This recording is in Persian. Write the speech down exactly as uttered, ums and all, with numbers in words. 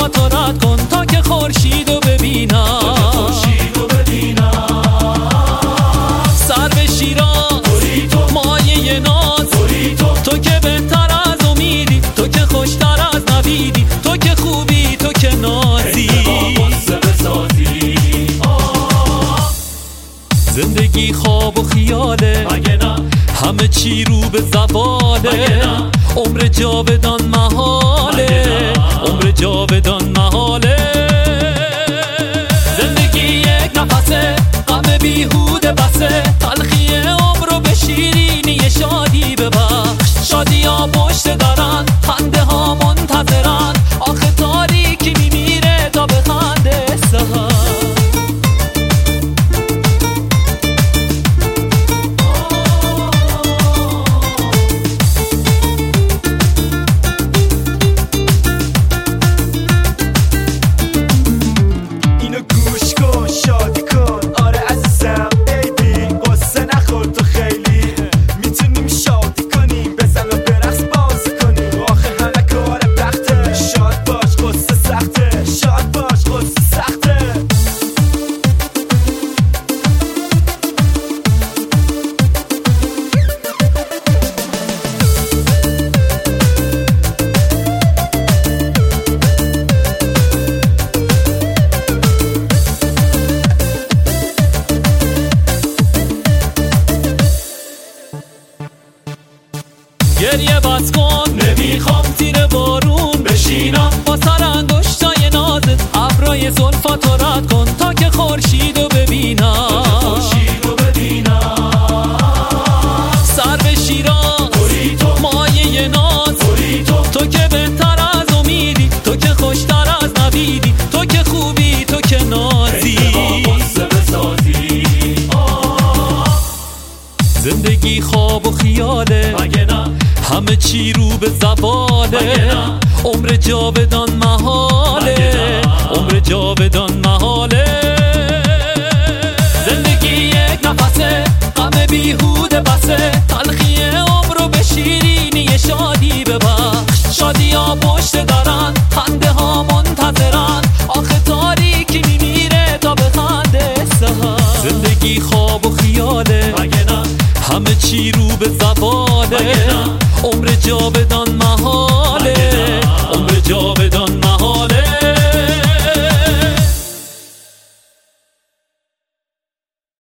زلفاتو رد کن تا که خورشیدو ببینم، سر به شیراز مایه ناز، تو که بهتر از امیدی، تو که خوشتر از نویدی، تو که خوبی، تو که نازی. زندگی خواب و خیاله، همه چی رو به زواله، عمر جاودان محاله، عمر جاودان محاله. زندگی یک نفسه، غم بیهوده بسه، تلخی عمرو به شیرینی شادی ببخش. شادی ها پشت دارن، خنده ها منتظرن، آخه تاریکی میمیره تا بخنده سحر. گریه بس کن، نمیخوام زیر بارون بشینم، با سر انگشتای نازت ابرای زلفاتو رد کن تا که خورشیدو ببینم، سر به شیراز مایه ناز، تو که بهتر از امیدی، تو که خوشتر از نویدی، تو که خوبی، تو که نازی. زندگی خواب و خیاله، همه چی رو به زواله، عمر جاودان محاله، عمر جاودان محاله. زندگی یک نفسه، غم بیهوده بسه، تلخی عمرو به شیرینی شادی ببخش. شادی ها پشت دارن، خنده ها منتظرن، آخه تاریکی میمیره تا بخنده سحر. زندگی خواب و خیاله، همه چی رو به زواله، عمر جاودان محاله.